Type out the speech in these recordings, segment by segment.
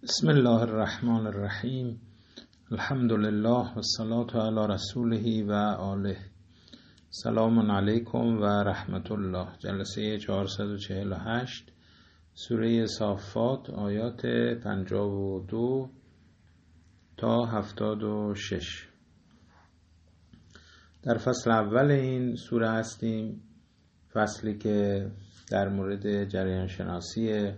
بسم الله الرحمن الرحیم. الحمد لله و الصلاة علی رسوله و آله. سلام علیکم و رحمت الله. جلسه 448 سوره صافات، آیات 52 تا 76. در فصل اول این سوره هستیم، فصلی که در مورد جریان شناسی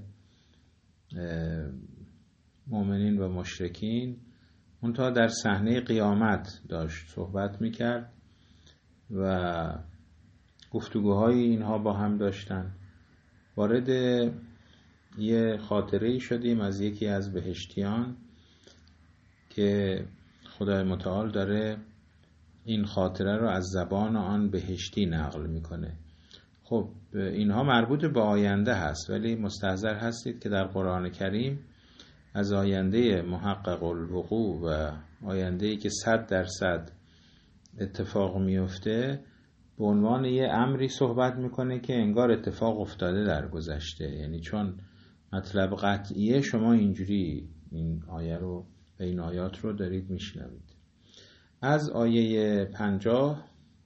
مؤمنین و مشرکین منتها در صحنه قیامت داشت صحبت میکرد و گفتگوهای اینها با هم داشتن. وارد یه خاطره شدیم از یکی از بهشتیان که خدای متعال داره این خاطره رو از زبان آن بهشتی نقل میکنه. خب اینها مربوط به آینده هست، ولی مستحضر هستید که در قرآن کریم از آینده محقق الوقوع و آینده‌ای که 100% اتفاق میفته به عنوان یه امری صحبت میکنه که انگار اتفاق افتاده در گذشته. یعنی چون مطلب قطعیه، شما اینجوری این آیه رو و این آیات رو دارید میشنوید. از آیه 50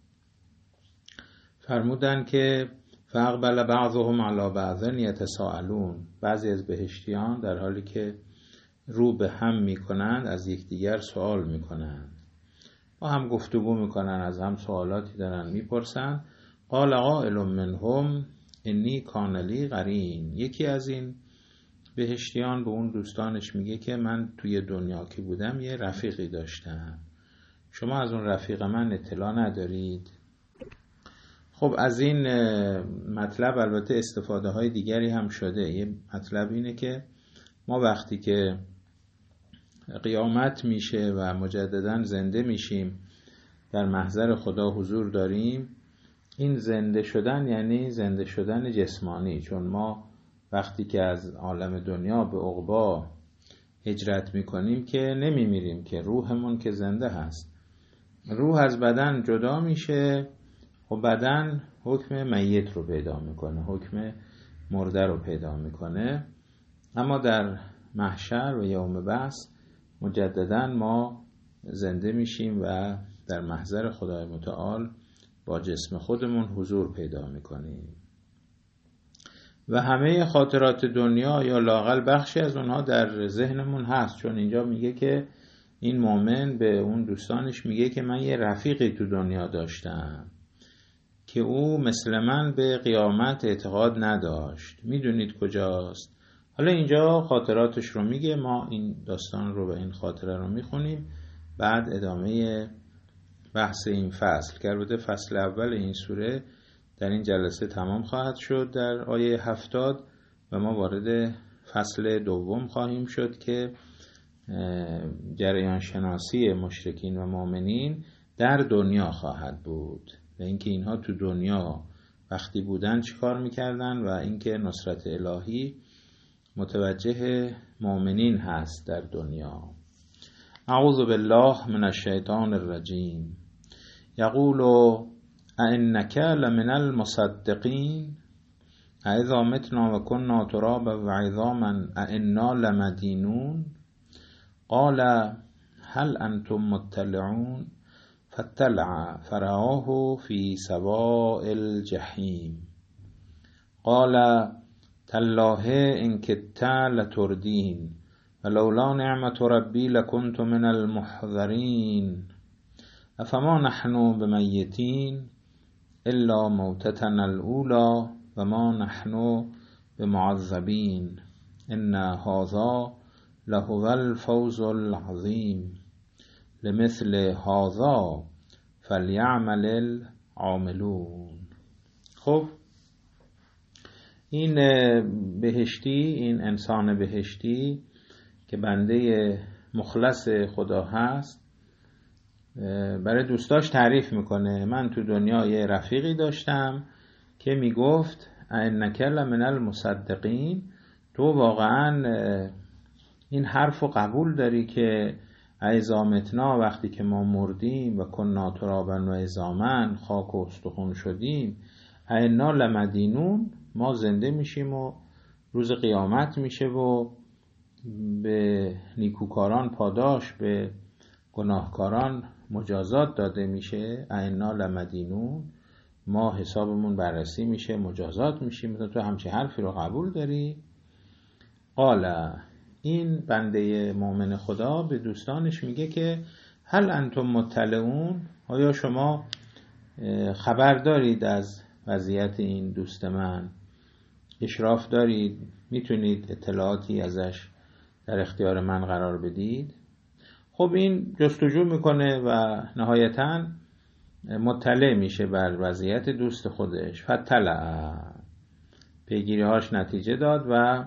فرمودن که فاقبل بعضهم علی بعض یتساءلون، بعضی از بهشتیان در حالی که رو به هم میکنند از یکدیگر سوال میکنند، با هم گفتگو میکنن، از هم سوالاتی دارن میپرسن. قال قائل منهم انی کان لی قرین، یکی از این بهشتیان به اون دوستانش میگه که من توی دنیا که بودم یه رفیقی داشتم، شما از اون رفیق من اطلاع ندارید؟ خب از این مطلب البته استفاده های دیگری هم شده. یه مطلب اینه که ما وقتی که قیامت میشه و مجددا زنده میشیم، در محضر خدا حضور داریم، این زنده شدن یعنی زنده شدن جسمانی، چون ما وقتی که از عالم دنیا به عقبا هجرت میکنیم که نمیمیریم، که روحمون که زنده هست، روح از بدن جدا میشه و بدن حکم میت رو پیدا میکنه، حکم مرده رو پیدا میکنه. اما در محشر و یوم بعث مجددا ما زنده میشیم و در محضر خدای متعال با جسم خودمون حضور پیدا میکنیم و همه خاطرات دنیا یا لااقل بخشی از اونها در ذهنمون هست. چون اینجا میگه که این مؤمن به اون دوستانش میگه که من یه رفیقی تو دنیا داشتم که او مثل من به قیامت اعتقاد نداشت، میدونید کجاست؟ حالا اینجا خاطراتش رو میگه، ما این داستان رو و این خاطره رو میخونیم، بعد ادامه بحث این فصل که البته فصل اول این سوره در این جلسه تمام خواهد شد در آیه 70 و ما وارد فصل دوم خواهیم شد که جریان شناسی مشرکین و مؤمنین در دنیا خواهد بود و اینکه اینها تو دنیا وقتی بودن چی کار میکردن و اینکه نصرت الهی متوجه مؤمنین هست در دنیا. اعوذ بالله من الشیطان الرجیم. یقول ائنک لمن المصدقین اذا متنا و كنا ترابا و عظاما ائنا لمدینون قال هل انتم مطلعون فاطلع فرآه في سواء الجحیم قال تالله إن كدت لتردين ولولا نعمة ربي لكنت من المحضرين أفما نحن بميتين إلا موتتنا الأولى وما نحن بمعذبين إن هذا لهو الفوز العظيم لمثل هذا فليعمل العاملون. خب این بهشتی، این انسان بهشتی که بنده مخلص خدا هست، برای دوستاش تعریف میکنه من تو دنیا یه رفیقی داشتم که میگفت ائنک لمن المصدقین، تو واقعا این حرف رو قبول داری که اذا متنا، وقتی که ما مردیم، و کنا ترابا و عظاما، خاک و استخون شدیم، ائنا لمدینون، ما زنده میشیم و روز قیامت میشه و به نیکوکاران پاداش، به گناهکاران مجازات داده میشه. اینا لمدینون، ما حسابمون بررسی میشه، مجازات میشیم. تو همچه حرفی رو قبول داری؟ قال، این بنده مؤمن خدا به دوستانش میگه که هل انتم مطلعون، آیا شما خبر دارید از وضعیت این دوست من؟ اشراف دارید؟ میتونید اطلاعاتی ازش در اختیار من قرار بدید؟ خب این جستجو میکنه و نهایتاً مطلع میشه بر وضعیت دوست خودش. فطلع، پیگیری‌هاش نتیجه داد و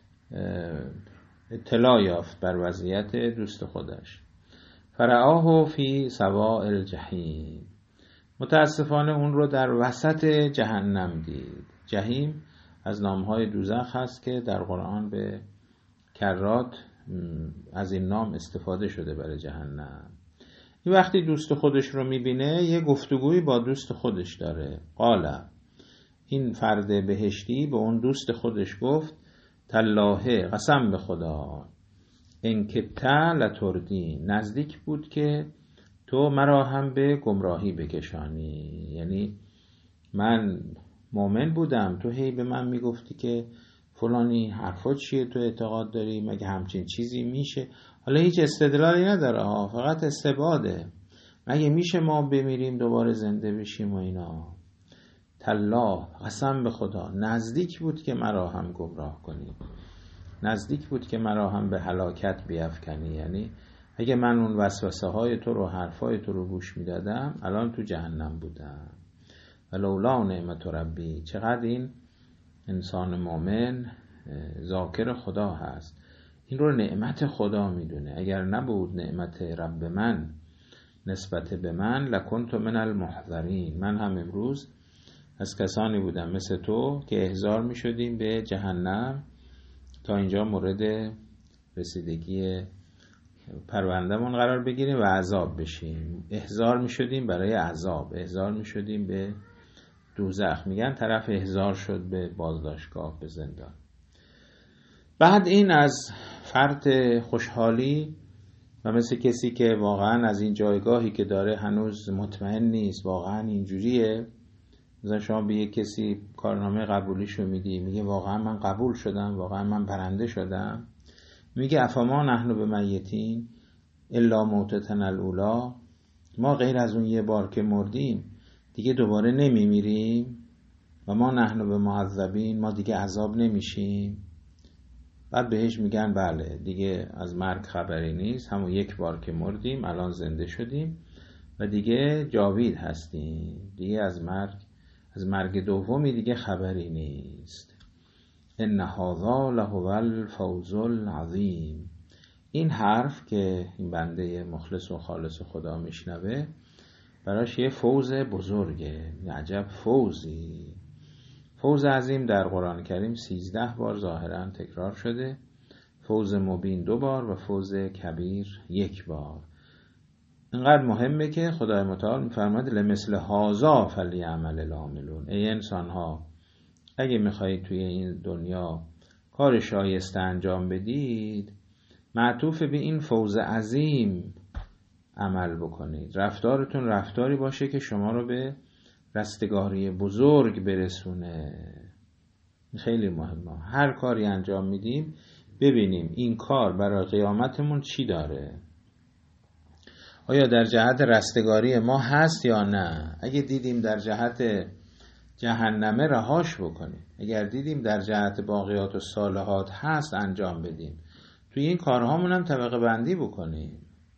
اطلاع یافت بر وضعیت دوست خودش. فرآه فی سواء الجحیم، متاسفانه اون رو در وسط جهنم دید. جهیم از نامهای دوزخ هست که در قرآن به کرات از این نام استفاده شده برای جهنم. این وقتی دوست خودش رو میبینه یه گفتگویی با دوست خودش داره. قال، این فرد بهشتی به اون دوست خودش گفت تالله، قسم به خدا، انکت لتردین، نزدیک بود که تو مرا هم به گمراهی بکشانی. یعنی من مؤمن بودم، تو هی به من میگفتی که فلانی حرفا چیه، تو اعتقاد داری مگه همچین چیزی میشه؟ حالا هیچ استدلالی نداره فقط استباده. مگه میشه ما بمیریم دوباره زنده بشیم و اینا؟ تالله، قسم به خدا، نزدیک بود که مرا هم گمراه کنی، نزدیک بود که مرا هم به هلاکت بیفکنی. یعنی اگه من اون وسوسه های تو رو، حرفای تو رو گوش میدادم، الان تو جهنم بودم. ولولا نعمت ربی، چقدر این انسان مؤمن ذاکر خدا هست، این رو نعمت خدا میدونه. اگر نبود نعمت رب من نسبت به من، لکنت من المحضرین، من هم امروز از کسانی بودم مثل تو که احضار میشدیم به جهنم تا اینجا مورد رسیدگی پروندهمون قرار بگیریم و عذاب بشیم. احضار میشدیم برای عذاب، احضار میشدیم به دوزخ. میگن طرف احضار شد به بازداشتگاه، به زندان. بعد این از فرط خوشحالی و مثل کسی که واقعا از این جایگاهی که داره هنوز مطمئن نیست، واقعا اینجوریه. مثلا شما به یک کسی کارنامه قبولیشو میدی، میگه واقعا من قبول شدم، واقعا من برنده شدم. میگه افما نحن بمیتین الا موتتنا الاولی، ما غیر از اون یه بار که مردیم دیگه دوباره نمیمیریم. و ما نحن بمعذبین، ما دیگه عذاب نمیشیم. بعد بهش میگن بله دیگه از مرگ خبری نیست، همون یک بار که مردیم الان زنده شدیم و دیگه جاوید هستیم، دیگه از مرگ دومی دیگه خبری نیست. ان هذا لهو الفوز العظیم، این حرف که این بنده مخلص و خالص خدا میشنوه براش یه فوز بزرگه. عجب فوزی. فوز عظیم در قرآن کریم 13 بار ظاهرا تکرار شده، فوز مبین 2 بار و فوز کبیر 1 بار. اینقدر مهمه که خدای متعال میفرماد لمثل هذا فلیعمل العاملون، ای انسان ها اگه میخواهید توی این دنیا کار شایسته انجام بدید، معطوف به این فوز عظیم عمل بکنید. رفتارتون رفتاری باشه که شما رو به رستگاری بزرگ برسونه. خیلی مهمه. هر کاری انجام میدیم ببینیم این کار برای قیامتمون چی داره، آیا در جهت رستگاری ما هست یا نه. اگه دیدیم در جهت جهنمه رهاش بکنیم، اگر دیدیم در جهت باقیات و صالحات هست انجام بدیم. توی این کارهامون هم طبقه بندی بکنیم،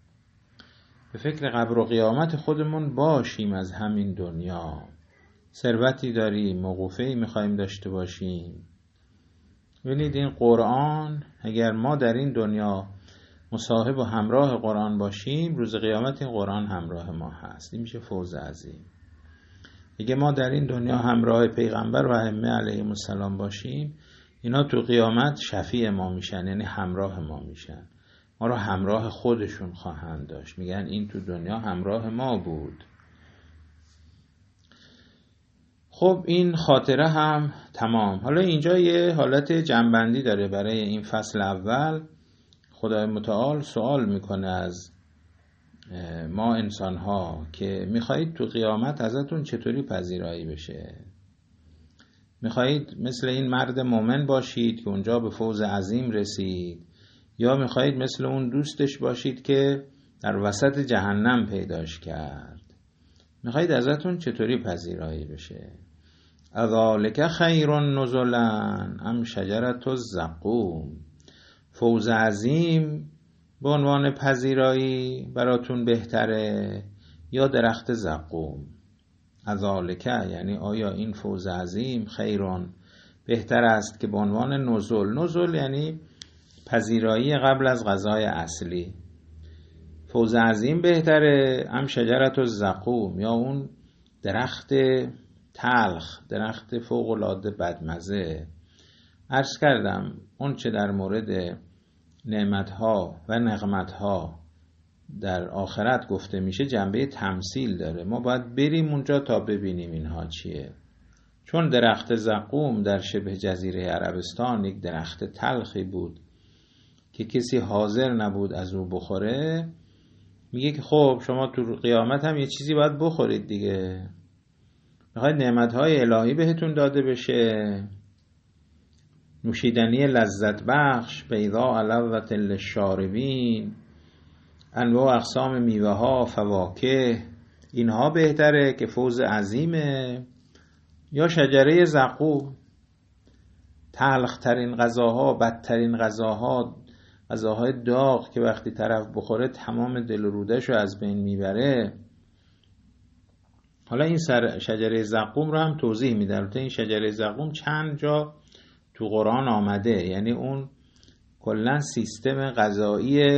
به فکر قبر و قیامت خودمون باشیم. از همین دنیا ثروتی داریم، موقوفه‌ای میخوایم داشته باشیم. ببینید این قرآن، اگر ما در این دنیا مصاحب و همراه قرآن باشیم، روز قیامت این قرآن همراه ما هست. این میشه فوز عظیم. اگه ما در این دنیا همراه پیغمبر و ائمه علیهم السلام باشیم، اینا تو قیامت شفیع ما میشن، یعنی همراه ما میشن، ما رو همراه خودشون خواهند داشت. میگن این تو دنیا همراه ما بود. خب این خاطره هم تمام. حالا اینجا یه حالت جنبندی داره برای این فصل اول. خدای متعال سوال میکنه از ما انسان ها که میخواهید تو قیامت ازتون چطوری پذیرایی بشه؟ میخواهید مثل این مرد مومن باشید که اونجا به فوز عظیم رسید، یا میخواهید مثل اون دوستش باشید که در وسط جهنم پیداش کرد؟ میخواهید ازتون چطوری پذیرایی بشه؟ اذالک خیر نزلا ام شجرة الزقوم، فوز عظیم به عنوان پذیرایی براتون بهتره یا درخت زقوم؟ اذالک یعنی آیا این فوز عظیم خیرون بهتر است که به عنوان نزل یعنی پذیرایی قبل از غذای اصلی، فوز عظیم بهتره ام شجرة الزقوم یا اون درخت تلخ، درخت فوق‌العاده بدمزه؟ عرض کردم اون چه در مورد نعمتها و نقمتها در آخرت گفته میشه جنبه تمثیل داره، ما باید بریم اونجا تا ببینیم اینها چیه. چون درخت زقوم در شبه جزیره عربستان یک درخت تلخی بود که کسی حاضر نبود از او بخوره، میگه که خب شما تو قیامت هم یه چیزی باید بخورید دیگه. میخواید نعمتهای الهی بهتون داده بشه، نوشیدنی لذت بخش، بیضاء لذة للشاربین، انواع اقسام میوه ها، فواکه، اینها بهتره که فوز عظیمه، یا شجره زقوم؟ تلخ ترین غذاها، بدترین غذاها، غذاهای داغ که وقتی طرف بخوره تمام دل و رودش رو از بین میبره. حالا این شجره زقوم رو هم توضیح میده. البته این شجره زقوم چند جا تو قرآن آمده، یعنی اون کلا سیستم غذایی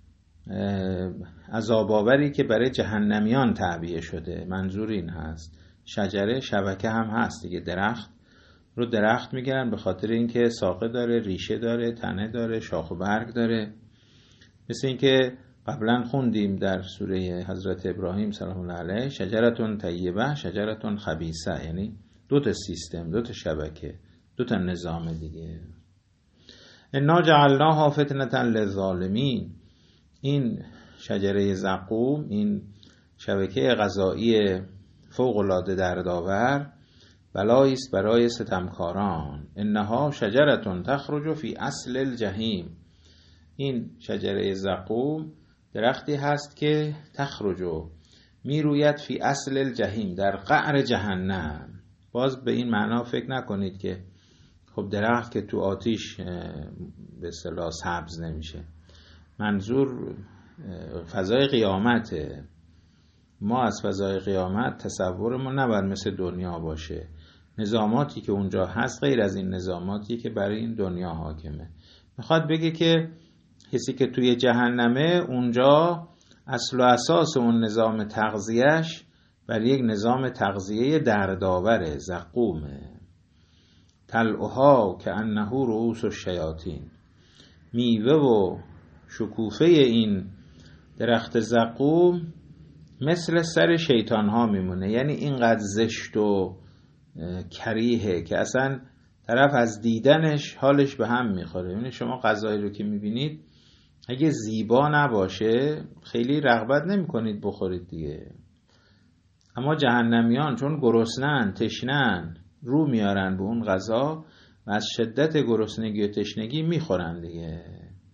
عذاب‌آوری که برای جهنمیان تعبیه شده، منظور این هست. شجره شبکه هم هست دیگه، درخت رو درخت میگن به خاطر اینکه ساقه داره، ریشه داره، تنه داره، شاخ و برگ داره. مثل اینکه قبلا خوندیم در سوره حضرت ابراهیم سلام الله علیه، شجرتون طیبه شجرتون خبیثه، یعنی دو تا سیستم، دو تا شبکه، دو تا نظام دیگه. انا جعلناها فتنة للظالمین، این شجره زقوم، این شبکه غذایی فوق‌العاده دردآور، بلایی است برای ستمکاران. انها شجرة تخرج فی اصل الجحیم، این شجره زقوم درختی هست که تخرج میروید فی اصل الجحیم، در قعر جهنم. باز به این معنا فکر نکنید که خب درخت که تو آتیش به اصطلاح سبز نمیشه. منظور فضای قیامته. ما از فضای قیامت تصورمون نباید مثل دنیا باشه. نظاماتی که اونجا هست غیر از این نظاماتی که برای این دنیا حاکمه. میخواد بگه که کسی که توی جهنمه اونجا اصل و اساس اون نظام تغذیهش برای یک نظام تغذیه دردآور زقومه. طلعها کأنه رؤوس الشیاطین، میوه و شکوفه این درخت زقوم مثل سر شیطان ها میمونه، یعنی اینقدر زشت و کریهه که اصلا طرف از دیدنش حالش به هم میخوره. یعنی شما غذایی رو که میبینید اگه زیبا نباشه خیلی رغبت نمیکنید بخورید دیگه. اما جهنمیان چون گرسنن، تشنن، رو میارن به اون غذا و از شدت گرسنگی و تشنگی میخورن دیگه.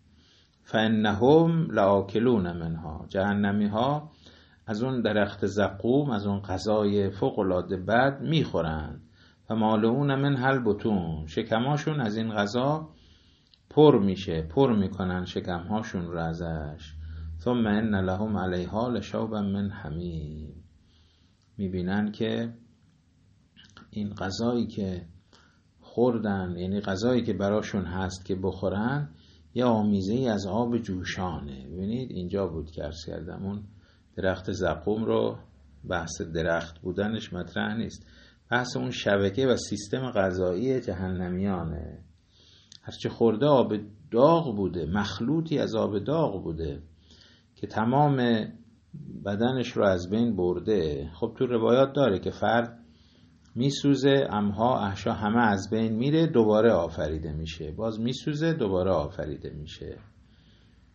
فانهم لآکلون منها، جهنمی ها از اون درخت زقوم، از اون غذای فوق‌العاده بد میخورن. فمالئون منها البطون، شکماشون از این غذا پر میشه، پر میکنن شکمهاشون رو ازش. ثم ان لهم علیها لشوبا من حمیم، میبینن که این غذایی که خوردن، یعنی غذایی که براشون هست که بخورن، یه آمیزه‌ای از آب جوشانه. ببینید اینجا بود که عرض کردم اون درخت زقوم رو بحث درخت بودنش مطرح نیست، بحث اون شبکه و سیستم غذایی جهنمیانه. هرچه خورده آب داغ بوده، مخلوطی از آب داغ بوده که تمام بدنش رو از بین برده. خب تو روایات داره که فرد میسوزه، امها احشا همه از بین میره، دوباره آفریده میشه، باز میسوزه، دوباره آفریده میشه.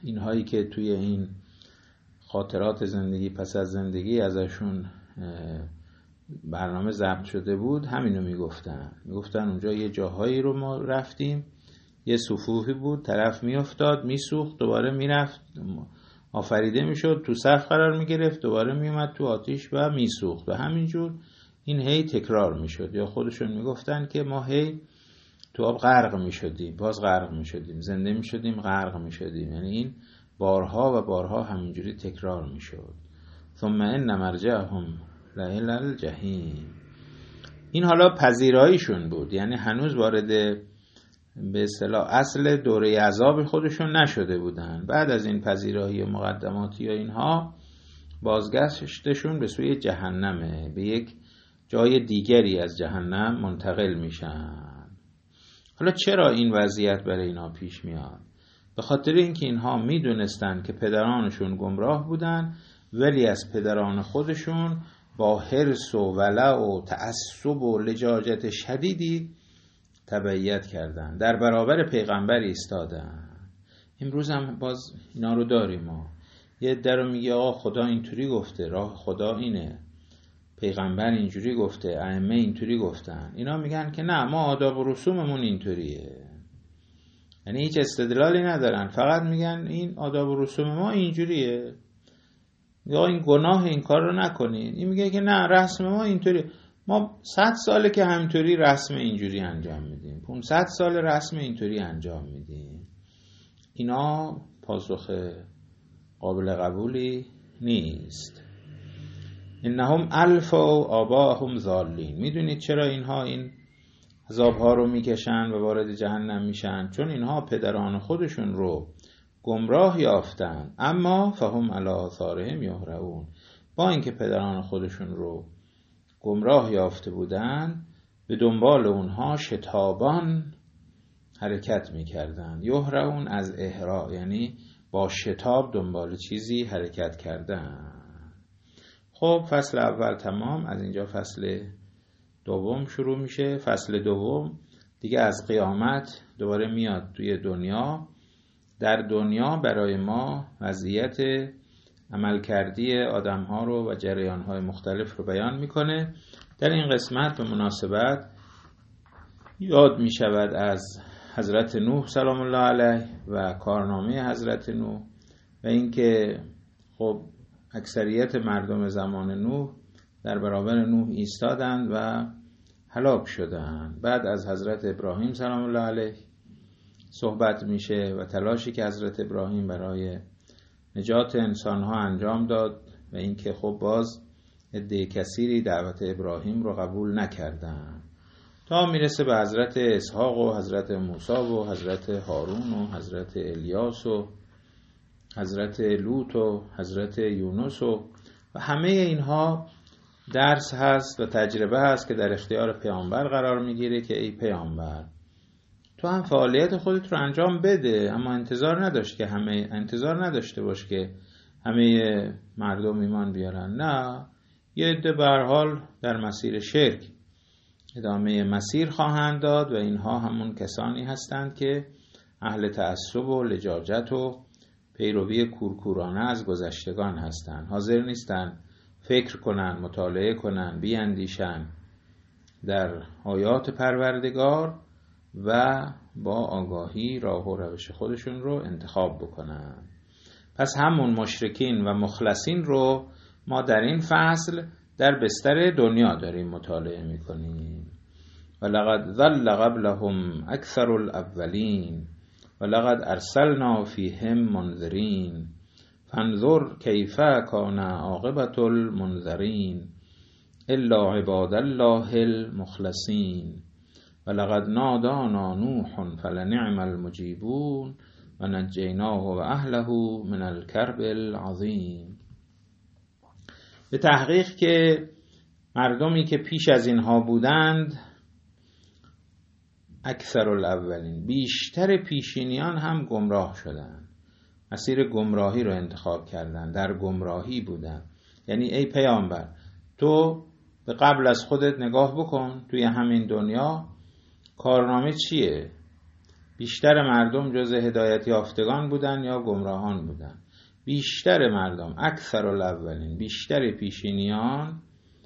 اینهایی که توی این خاطرات زندگی پس از زندگی ازشون برنامه ضبط شده بود همینو میگفتن اونجا یه جاهایی رو ما رفتیم، یه سفوحی بود، طرف میافتاد میسوخت، دوباره میرفت آفریده میشد، تو صف قرار میگرفت، دوباره میومد تو آتیش و میسوخت و همینجور این هی تکرار میشد. یا خودشون میگفتن که ما هی تو آب غرق میشدیم، باز غرق میشدیم، زنده میشدیم، غرق میشدیم، یعنی این بارها و بارها همینجوری تکرار میشد. ثم ان مرجعهم لإلی الجحیم. این حالا پذیراییشون بود، یعنی هنوز وارد به اصطلاح اصل دوره عذاب خودشون نشده بودن. بعد از این پذیرایی و مقدماتی و اینها بازگشتشون به سوی جهنمه، به یک جای دیگری از جهنم منتقل میشن. حالا چرا این وضعیت برای اینا پیش میاد؟ به خاطر اینکه اینها میدونستن که پدرانشون گمراه بودن، ولی از پدران خودشون با حرص و ولع و تعصب و لجاجت شدیدی تبعیت کردن، در برابر پیغمبر ایستادن. امروز هم باز اینا رو داریم. ما یه عده رو میگه آقا خدا اینطوری گفته، راه خدا اینه، پیغمبر اینجوری گفته، ائمه اینطوری گفتن. اینا میگن که نه، ما آداب و رسوممون اینطوریه. یعنی هیچ استدلالی ندارن، فقط میگن این آداب و رسوم ما اینجوریه، یا این گناه این کار رو نکنید. این میگه که نه، رسم ما اینطوری، ما 100 ساله که همینطوری رسم اینجوری انجام میدیم، 500 سال رسم اینطوری انجام میدیم. اینا پاسخ قابل قبولی نیست. انهم الفوا آباءهم ضالین. میدونید چرا اینها این عذابها رو میکشن و وارد جهنم میشن؟ چون اینها پدران خودشون رو گمراه یافتن، اما فهم علی آثارهم یهرعون. با اینکه پدران خودشون رو گمراه یافته بودن، به دنبال اونها شتابان حرکت میکردن. یهرعون از اهراع، یعنی با شتاب دنبال چیزی حرکت کردن. خب فصل اول تمام، از اینجا فصل دوم شروع میشه. فصل دوم دیگه از قیامت دوباره میاد توی دنیا. در دنیا برای ما وضعیت عملکردی آدم‌ها رو و جریان‌های مختلف رو بیان میکنه. در این قسمت به مناسبت یاد میشود از حضرت نوح سلام الله علیه و کارنامه حضرت نوح و اینکه خب اکثریت مردم زمان نوح در برابر نوح ایستادند و هلاک شدند. بعد از حضرت ابراهیم سلام الله علیه صحبت میشه و تلاشی که حضرت ابراهیم برای نجات انسانها انجام داد و اینکه خب باز عده کثیری دعوت ابراهیم رو قبول نکردن، تا میرسه به حضرت اسحاق و حضرت موسی و حضرت هارون و حضرت الیاس و حضرت لوط و حضرت یونس و همه اینها درس هست و تجربه هست که در اختیار پیامبر قرار میگیره که ای پیامبر تو هم فعالیت خودت رو انجام بده، اما انتظار نداشته باش که همه مردم ایمان بیارن. نه، یه عده به هر حال در مسیر شرک ادامه مسیر خواهند داد و اینها همون کسانی هستند که اهل تعصب و لجاجت و پیروی کورکورانه از گذشتگان هستند. حاضر نیستن فکر کنن، مطالعه کنن، بیاندیشن در آیات پروردگار و با آگاهی راه و روش خودشون رو انتخاب بکنن. پس همون مشرکین و مخلصین رو ما در این فصل در بستر دنیا داریم مطالعه میکنیم. ولقد ضل قبلهم اکثر الاولین ولقد ارسلنا فیهم منذرین فانظر کیف کان عاقبة المنذرین الا عباد الله المخلصین ولقد نادانا نوح فلنعم المجیبون و نجیناه و اهله من الکرب العظیم. به تحقیق که مردمی که پیش از اینها بودند، اکثر الاولین، بیشتر پیشینیان هم گمراه شدند، مسیر گمراهی رو انتخاب کردند، در گمراهی بودند. یعنی ای پیامبر تو به قبل از خودت نگاه بکن، توی همین دنیا کارنامه چیه؟ بیشتر مردم جز هدایت یافتگان بودن یا گمراهان بودن؟ بیشتر مردم، اکثر الاولین، بیشتر پیشینیان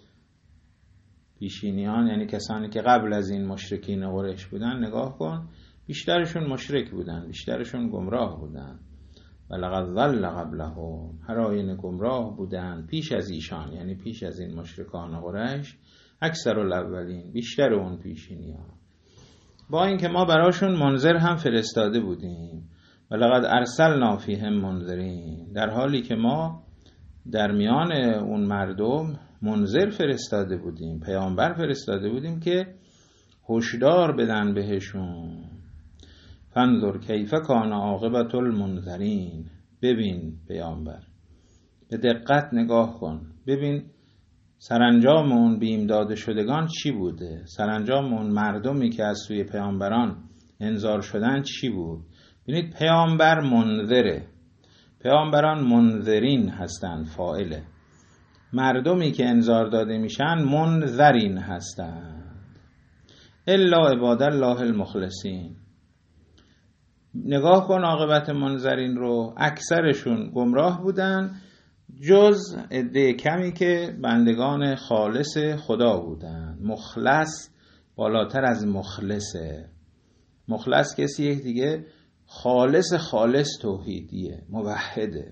یعنی کسانی که قبل از این مشرکین قریش بودن، نگاه کن، بیشترشون مشرک بودن، بیشترشون گمراه بودن. ولقد ضل قبلهم، هر آینه گمراه بودن پیش از ایشان، یعنی پیش از این مشرکان قریش، اکثر الاولین، بیشتر اون پیشینیان. با اینکه ما براشون منذر هم فرستاده بودیم، ولقد ارسلنا فیهم منذرین، در حالی که ما در میان اون مردم منذر فرستاده بودیم، پیامبر فرستاده بودیم که هشدار بدن بهشون. فانظر کیف کان عاقبة المنذرین، ببین پیامبر، به دقت نگاه کن، ببین سرانجام اون بیم داده شدگان چی بوده، سرانجام اون مردمی که از سوی پیامبران انذار شدن چی بود. ببینید پیامبر منذره، پیامبران منذرین هستند، فاعله. مردمی که انذار داده میشن منذرین هستند. الا عباد الله المخلصین، نگاه کن عاقبت منذرین رو، اکثرشون گمراه بودن جز عده کمی که بندگان خالص خدا بودن. مخلص بالاتر از مخلصه. مخلص کسی دیگه خالص توحیدیه، موحده،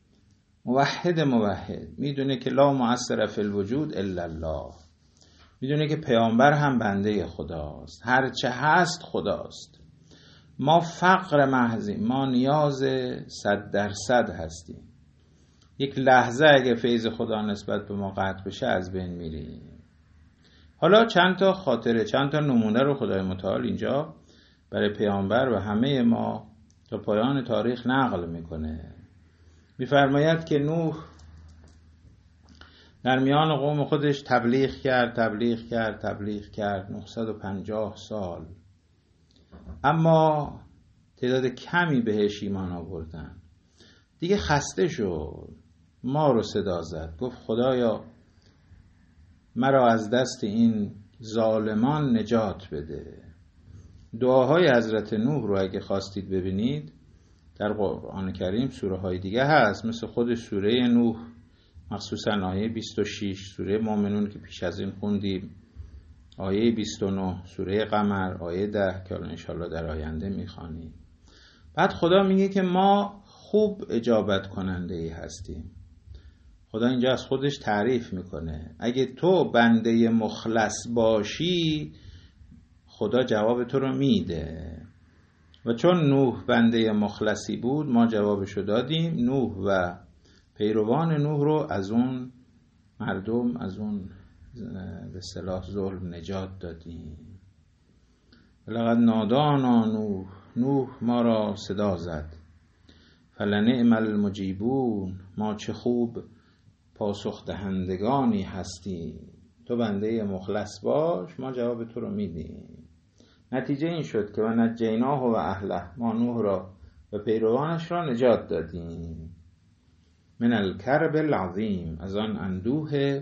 موحد میدونه که لا مؤثر فی الوجود الا الله، میدونه که پیامبر هم بنده خداست، هر چه هست خداست. ما فقر محضیم، ما نیاز 100% هستیم. یک لحظه اگه فیض خدا نسبت به ما قطع بشه از بین میریم. حالا چند تا خاطره، چند تا نمونه رو خدای متعال اینجا برای پیامبر و همه ما تا پایان تاریخ نقل میکنه. میفرماید که نوح در میان قوم خودش تبلیغ کرد 950 سال، اما تعداد کمی بهش ایمان آوردن. دیگه خسته شد، ما رو صدا زد، گفت خدایا مرا از دست این ظالمان نجات بده. دعاهای حضرت نوح رو اگه خواستید ببینید در قرآن کریم سوره های دیگه هست، مثل خود سوره نوح، مخصوصا آیه 26، سوره مومنون که پیش از این خوندیم، آیه 29، سوره قمر، آیه 10 که انشاءالله در آینده میخوانیم. بعد خدا میگه که ما خوب اجابت کننده ای هستیم. خدا اینجا از خودش تعریف میکنه، اگه تو بنده مخلص باشی خدا جواب تو رو میده. و چون نوح بنده مخلصی بود ما جوابشو دادیم. نوح و پیروان نوح رو از اون مردم، از اون به اصطلاح ظلم نجات دادیم. لقد نادانا نوح ما را صدا زد. فلنعم المجیبون، ما چه خوب پاسخ دهندگانی هستیم. تو بنده مخلص باش ما جواب تو رو میدیم. نتیجه این شد که و نجیناه و اهله، ما نوح را و پیروانش را نجات دادیم. من الکرب العظیم، از آن اندوه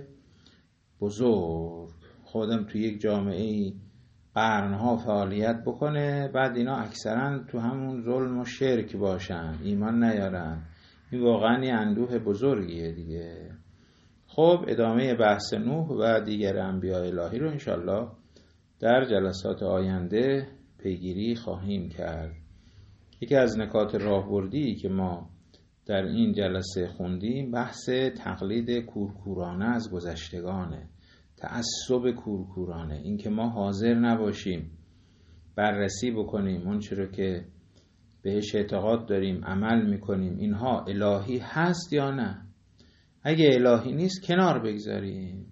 بزرگ. خودم تو یک جامعه قرنها فعالیت بکنه، بعد اینا اکثرا تو همون ظلم و شرک باشن، ایمان نیارن، این واقعا یه اندوه بزرگیه دیگه. خب ادامه بحث نوح و دیگر انبیاء الهی رو انشالله در جلسات آینده پیگیری خواهیم کرد. یکی از نکات راهبردی که ما در این جلسه خوندیم بحث تقلید کورکورانه از گذشتگانه، تعصب کورکورانه، این که ما حاضر نباشیم بررسی بکنیم اون چرا که بهش اعتقاد داریم عمل میکنیم اینها الهی هست یا نه. اگه الهی نیست کنار بگذاریم.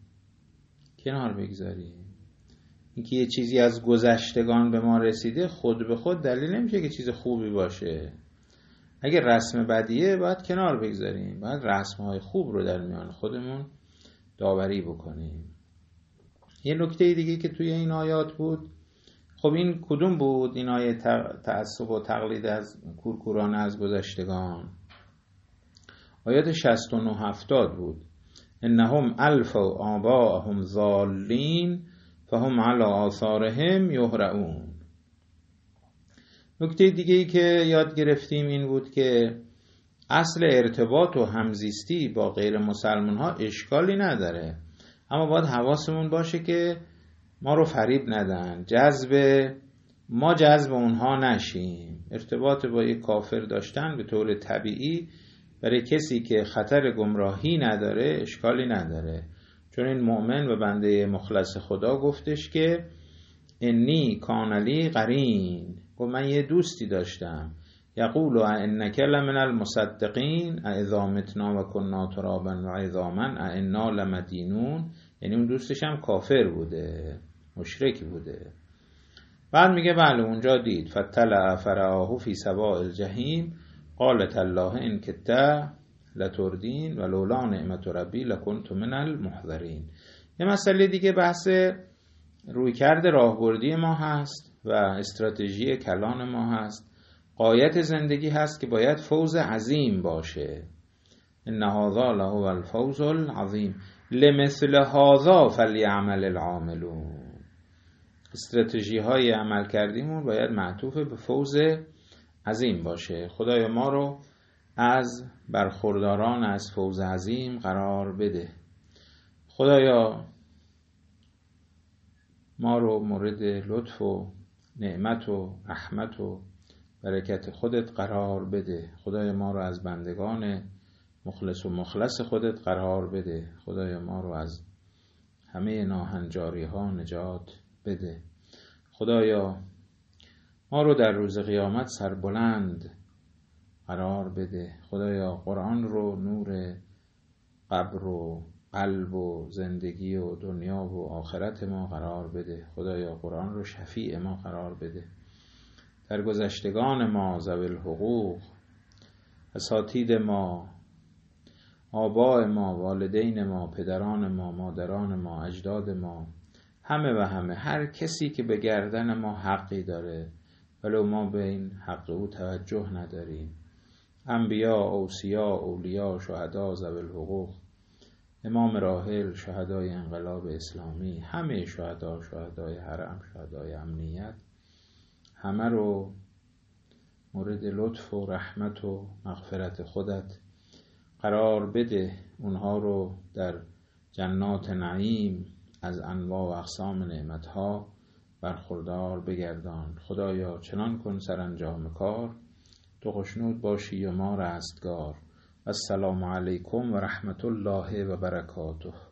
اینکه یه چیزی از گذشتگان به ما رسیده خود به خود دلیل نمیشه که چیز خوبی باشه. اگه رسم بدیه باید کنار بگذاریم، باید رسمهای خوب رو در میان خودمون داوری بکنیم. یه نکته دیگه که توی این آیات بود، خب این کدوم بود این آیه تعصب و تقلید از کورکورانه از گذشتگان؟ آیات 69-70 بود. انهم الفوا آباءهم ضالین فهم علی آثارهم یهرعون. نکته دیگه‌ای که یاد گرفتیم این بود که اصل ارتباط و همزیستی با غیر مسلمان ها اشکالی نداره، اما باید حواسمون باشه که ما رو فریب ندن، جذب اونها نشیم. ارتباط با یک کافر داشتن به طور طبیعی برای کسی که خطر گمراهی نداره اشکالی نداره، چون این مؤمن و بنده مخلص خدا گفتش که انی کان لی قرین، گفت من یه دوستی داشتم، یقول انک لمن المصدقین اذا متنا و کنا ترابا و عظاما انا لمدینون. یعنی اون دوستش هم کافر بوده، مشرک بوده. بعد میگه بله اونجا دید فطلع فرعاه فی سواء الجحیم قالت الله ان کدت لتردین و لولا نعمت ربی لکنت من المحضرین. یه مسئله دیگه بحث رویکرد راهبردی ما هست و استراتژی کلان ما هست. غایت زندگی هست که باید فوز عظیم باشه. ان هذا لهو الفوز العظیم لمثل هذا فلیعمل العاملون. استراتژی های عمل کردیمون باید معطوف به فوز عظیم باشه. خدایا ما رو از برخورداران از فوز عظیم قرار بده. خدایا ما رو مورد لطف و نعمت و رحمت و برکت خودت قرار بده. خدایا ما رو از بندگان مخلص و مخلص خودت قرار بده. خدایا ما رو از همه ناهنجاری ها نجات بده. خدایا ما رو در روز قیامت سربلند قرار بده. خدایا قرآن رو نور قبر و قلب و زندگی و دنیا و آخرت ما قرار بده. خدایا قرآن رو شفیع ما قرار بده. در گذشتگان ما ذوی الحقوق، اساتید ما، آباء ما، والدین ما، پدران ما، مادران ما، اجداد ما، همه و همه، هر کسی که به گردن ما حقی داره ولو ما به این حق او توجه نداریم، انبیا، اوصیا، اولیا، شهدا، ذوی الحقوق، امام راحل، شهدای انقلاب اسلامی، همه شهدا، شهدای حرم، شهدای امنیت، همه رو مورد لطف و رحمت و مغفرت خودت قرار بده. اونها رو در جنات نعیم از انواع و اقسام نعمتها برخوردار بگردان. خدایا چنان کن سرانجام کار تو خوشنود باشی و ما رستگار. السلام علیکم و رحمت الله و برکاته.